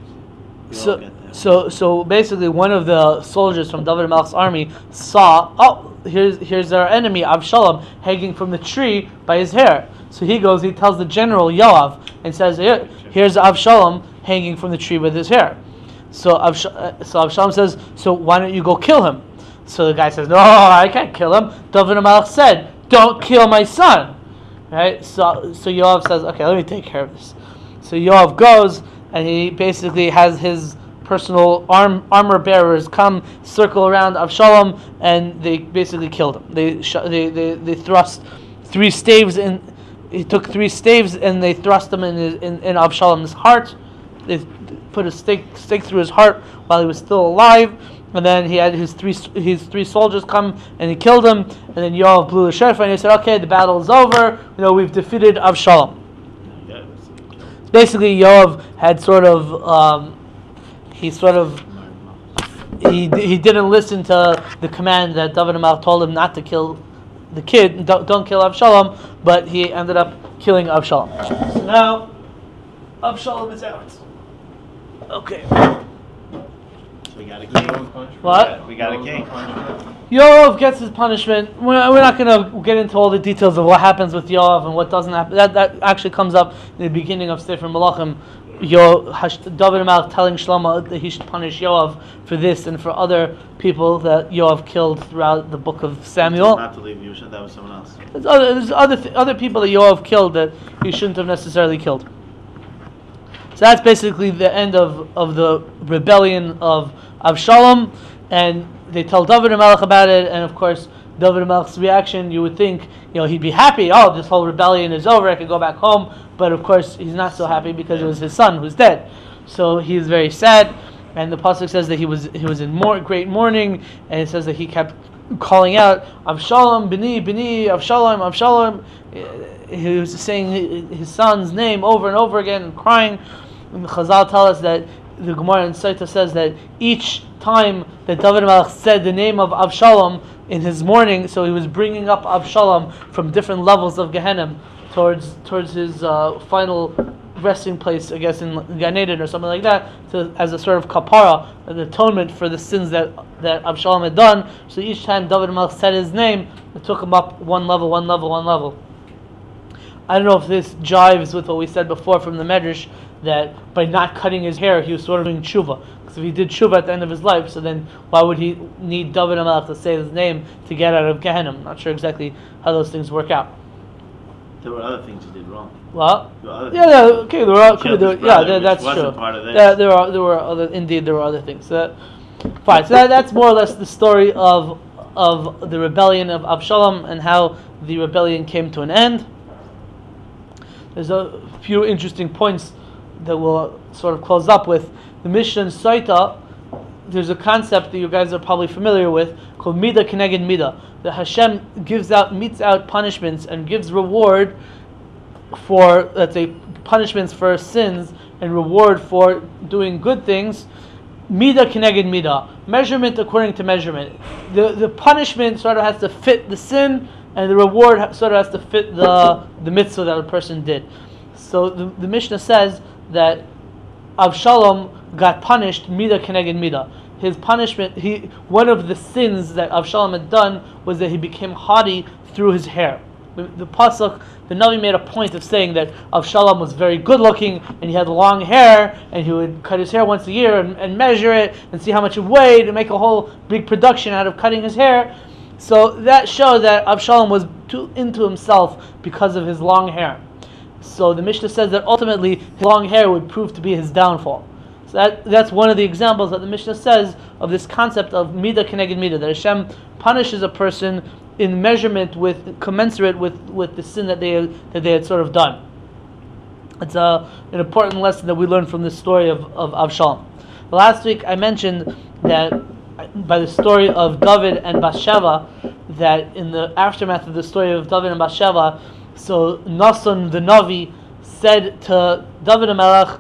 S1: So basically, one of the soldiers from David Malach's army saw, here's our enemy Avshalom hanging from the tree by his hair. So he tells the general Yoav and says, here's Avshalom hanging from the tree with his hair. So Avshalom says, so why don't you go kill him? So the guy says, no, I can't kill him. David Malach said, don't kill my son. Right? So Yoav says, okay, let me take care of this. So Yoav goes, and he basically has his personal armor bearers come circle around Avshalom, and they basically killed him. They thrust 3 staves in. He took 3 staves and they thrust them in Avshalom's heart. They put a stake through his heart while he was still alive, and then he had his three soldiers come and he killed him. And then Yoav blew the shofar and he said, "Okay, the battle is over. We've defeated Avshalom." Basically, Yoav had he didn't listen to the command that David Malach told him not to kill the kid, don't kill Avshalom, but he ended up killing Avshalom. So now, Avshalom is out. Okay.
S2: So we got a king.
S1: What?
S2: We got a king.
S1: Yoav gets his punishment. We're not going to get into all the details of what happens with Yoav and what doesn't happen. That actually comes up in the beginning of Sefer Malachim. David Malach telling Shlomo that he should punish Yoav for this and for other people that Yoav killed throughout the book of Samuel.
S2: Not to leave Yusha, that was someone else.
S1: There's other people that Yoav killed that he shouldn't have necessarily killed. So that's basically the end of the rebellion of Avshalom, and they tell David Malach about it, and of course David Malach's reaction, you would think, he'd be happy. Oh, this whole rebellion is over. I can go back home. But of course, he's not so happy because it was his son who's dead. So he's very sad. And the pasuk says that he was in great mourning, and it says that he kept calling out, "Avshalom, bini, bini, Avshalom, Avshalom." He was saying his son's name over and over again, and crying. And the Chazal tell us that the Gemara in Saita says that each time that David Malach said the name of Avshalom in his mourning, so he was bringing up Avshalom from different levels of Gehenna towards his final resting place, I guess, in Gan Eden or something like that, as a sort of kapara, an atonement for the sins that Avshalom had done. So each time David Malach said his name, it took him up one level. I don't know if this jives with what we said before from the Medrash, that by not cutting his hair, he was sort of doing tshuva. Because if he did tshuva at the end of his life, so then why would he need David Malach to say his name to get out of Gehenna? I'm not sure exactly how those things work out.
S2: There were other things he did wrong.
S1: What?
S2: That's
S1: true. There were other things. Fine. So that's more or less the story of the rebellion of Avshalom and how the rebellion came to an end. There's a few interesting points that we'll sort of close up with. The Mishnah in Saita, there's a concept that you guys are probably familiar with called Midah Keneged Midah. That Hashem metes out punishments and gives reward for, let's say, punishments for sins and reward for doing good things. Midah Keneged Midah, measurement according to measurement. The punishment sort of has to fit the sin, and the reward sort of has to fit the mitzvah that a person did. So the Mishnah says that Avshalom got punished Midah Keneged Midah. His punishment, one of the sins that Avshalom had done was that he became haughty through his hair. The pasuk, the Navi made a point of saying that Avshalom was very good looking and he had long hair, and he would cut his hair once a year and measure it and see how much it weighed and make a whole big production out of cutting his hair. So that showed that Avshalom was too into himself because of his long hair. So the Mishnah says that ultimately his long hair would prove to be his downfall. So that's one of the examples that the Mishnah says of this concept of midah keneged midah, that Hashem punishes a person in measurement commensurate with the sin that they had sort of done. It's an important lesson that we learn from this story of Avshalom. Last week I mentioned that by the story of David and Bathsheba, that in the aftermath of the story of David and Bathsheba, so Nason the Navi said to David HaMelech,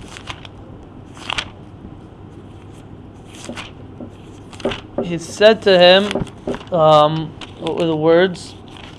S1: he said to him, what were the words?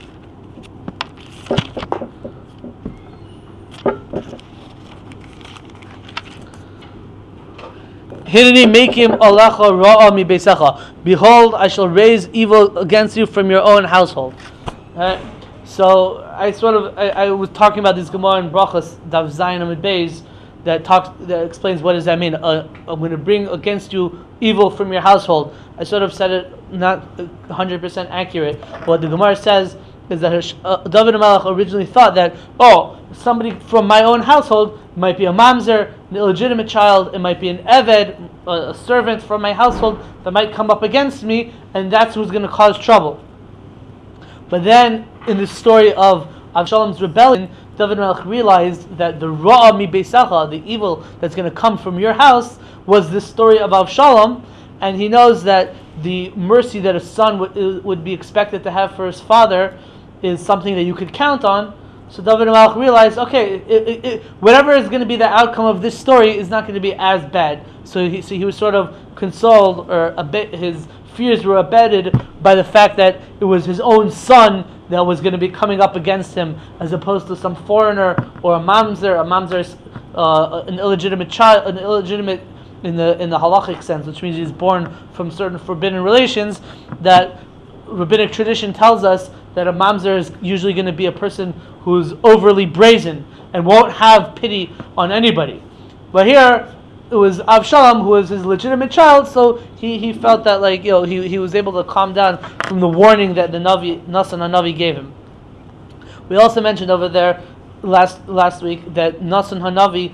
S1: Hineni mekim alecha ra'a mi beisecha. Behold, I shall raise evil against you from your own household. So I was talking about this Gemara in Brachos Daf Zayin Amud Beis that explains what does that mean. I'm going to bring against you evil from your household. I sort of said it not 100% accurate. What the Gemara says is that David HaMelech originally thought that somebody from my own household might be a mamzer, an illegitimate child, it might be an eved, a servant from my household that might come up against me, and that's who's going to cause trouble. But then, in the story of Avshalom's rebellion, David HaMelech realized that the ra'a mi beisacha, the evil that's going to come from your house, was the story of Avshalom, and he knows that the mercy that a son would be expected to have for his father is something that you could count on. So David HaMelech realized, whatever is going to be the outcome of this story is not going to be as bad. So he was sort of consoled, or his fears were abated by the fact that it was his own son that was going to be coming up against him, as opposed to some foreigner or a mamzer. A mamzer is an illegitimate child, an illegitimate in the halachic sense, which means he's born from certain forbidden relations. That rabbinic tradition tells us that a mamzer is usually going to be a person who's overly brazen and won't have pity on anybody. But here it was Avshalom who was his legitimate child, so he felt that he was able to calm down from the warning that the Navi Nasan HaNavi gave him. We also mentioned over there last week that Nasan HaNavi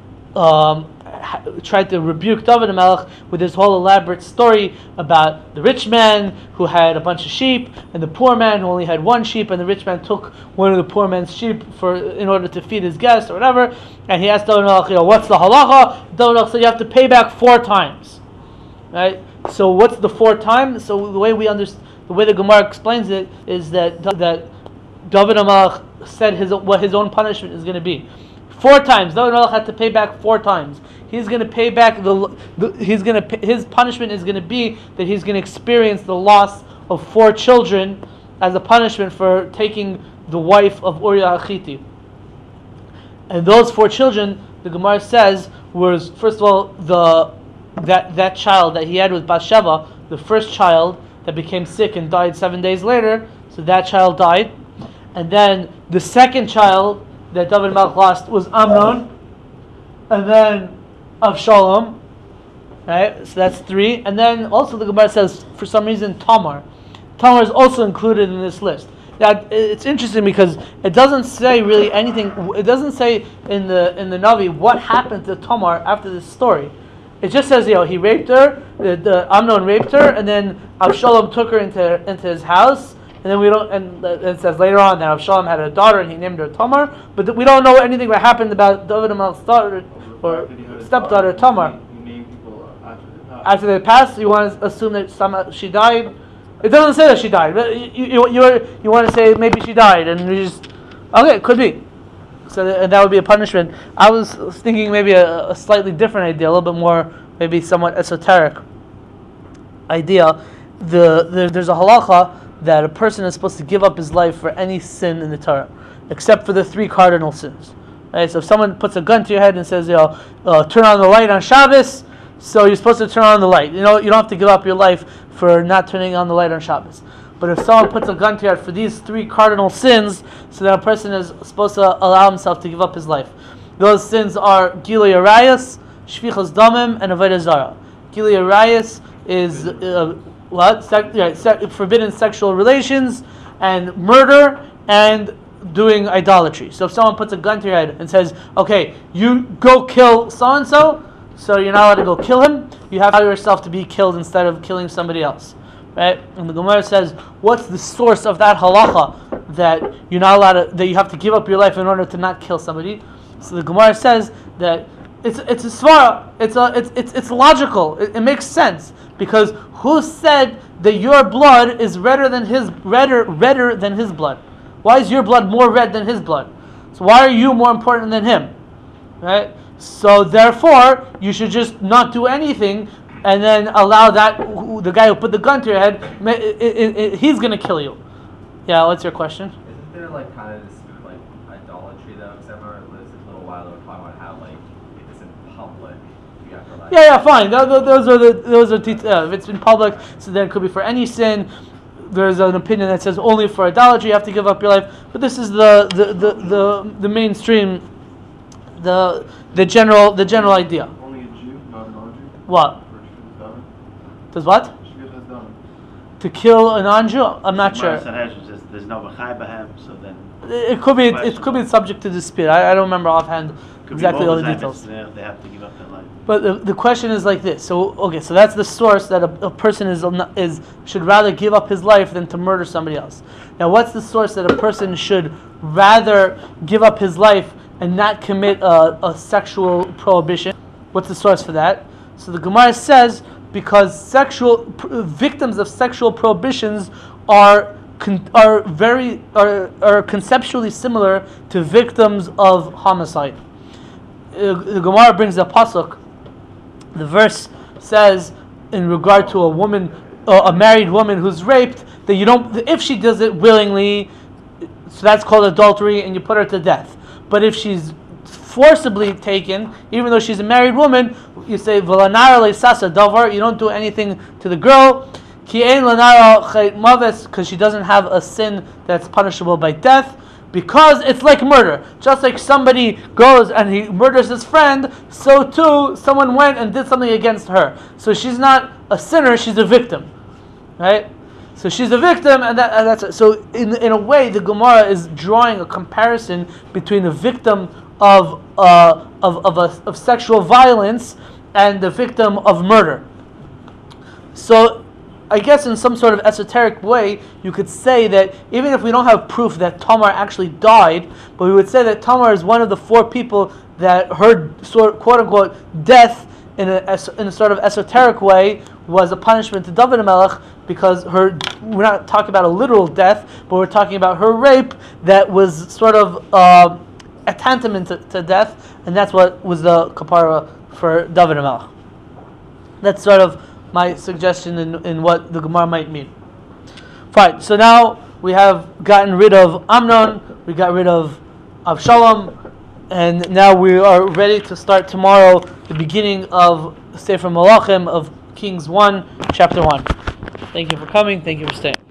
S1: tried to rebuke David HaMelech with this whole elaborate story about the rich man who had a bunch of sheep and the poor man who only had one sheep, and the rich man took one of the poor man's sheep in order to feed his guest or whatever, and he asked David HaMelech, what's the halacha? David HaMelech said you have to pay back 4 times. Right? So what's the 4 times? So the way the Gemara explains it is that David HaMelech said what his own punishment is going to be. 4 times. David HaMelech had to pay back 4 times. He's going to pay back his punishment is going to be that he's going to experience the loss of 4 children as a punishment for taking the wife of Uriah HaChiti. And those 4 children, the Gemara says, was first of all that child that he had with Bathsheba, the first child that became sick and died 7 days later. So that child died, and then the second child that David HaMelech lost was Amnon, and then Avshalom, right? So that's 3, and then also the Gemara says for some reason Tamar is also included in this list. Now it's interesting because it doesn't say really anything. It doesn't say in the Navi what happened to Tamar after this story. It just says he raped her. The Amnon raped her, and then Avshalom took her into his house. And then it says later on that Avshalom had a daughter and he named her Tamar, but we don't know anything what happened about David HaMelech's daughter or stepdaughter Tamar.
S3: He named people
S1: After they passed, you want to assume that she died. It doesn't say that she died, but you want to say maybe she died, and you just it could be. So that would be a punishment. I was thinking maybe a slightly different idea, a little bit more, maybe somewhat esoteric idea. There's a halacha that a person is supposed to give up his life for any sin in the Torah, except for the 3 cardinal sins. Right? So if someone puts a gun to your head and says, turn on the light on Shabbos, so you're supposed to turn on the light. You don't have to give up your life for not turning on the light on Shabbos. But if someone puts a gun to your head for these 3 cardinal sins, so then a person is supposed to allow himself to give up his life. Those sins are Gilui Arayos, Shfichas Damim, and Avodah Zarah. Gilui Arayos is forbidden sexual relations, and murder, and doing idolatry. So if someone puts a gun to your head and says, okay, you go kill so-and-so, so you're not allowed to go kill him, you have to allow yourself to be killed instead of killing somebody else. Right? And the Gemara says, what's the source of that halacha that you're not allowed to, that you have to give up your life in order to not kill somebody? So the Gemara says that it's a svara, it's logical, it makes sense, because who said that your blood is redder than his blood? Why is your blood more red than his blood? So why are you more important than him? Right? So therefore, you should just not do anything, and then allow the guy who put the gun to your head, he's going to kill you. Yeah, what's your question?
S7: Isn't there like kind of this like idolatry though? Because I remember a little while ago talking about how like if it's in public, you have to like.
S1: Yeah, fine. Those are if it's in public, so then it could be for any sin. There's an opinion that says only for idolatry you have to give up your life, but this is the mainstream, the general idea.
S3: Only a Jew, not a non-Jew?
S1: What? Does what?
S3: Done.
S1: To kill a non-Jew? I'm not sure.
S2: There's no b'chai b'hem, so then
S1: It could be subject to dispute. I don't remember offhand exactly all the details.
S2: They have to give up their life.
S1: But the question is like this. So that's the source that a person should rather give up his life than to murder somebody else. Now, what's the source that a person should rather give up his life and not commit a sexual prohibition? What's the source for that? So the Gemara says because victims of sexual prohibitions are conceptually similar to victims of homicide. The Gemara brings a pasuk. The verse says, in regard to a married woman who's raped, that if she does it willingly, so that's called adultery, and you put her to death. But if she's forcibly taken, even though she's a married woman, you say v'lanara le'sasa davar. You don't do anything to the girl. Ki ein lanara chait maves, because she doesn't have a sin that's punishable by death. Because it's like murder. Just like somebody goes and he murders his friend, so too someone went and did something against her. So she's not a sinner; she's a victim, right? So she's a victim, and that's it. So in a way, the Gemara is drawing a comparison between a victim of sexual violence and the victim of murder. So I guess in some sort of esoteric way, you could say that even if we don't have proof that Tamar actually died, but we would say that Tamar is one of the 4 people that her quote unquote death in a sort of esoteric way was a punishment to David HaMelech, because we're not talking about a literal death, but we're talking about her rape that was sort of a tantamount to death, and that's what was the kapara for David HaMelech. That's sort of my suggestion in what the Gemara might mean. Fine, so now we have gotten rid of Amnon, we got rid of Avshalom, and now we are ready to start tomorrow the beginning of Sefer Malachim of Kings 1, chapter 1. Thank you for coming, thank you for staying.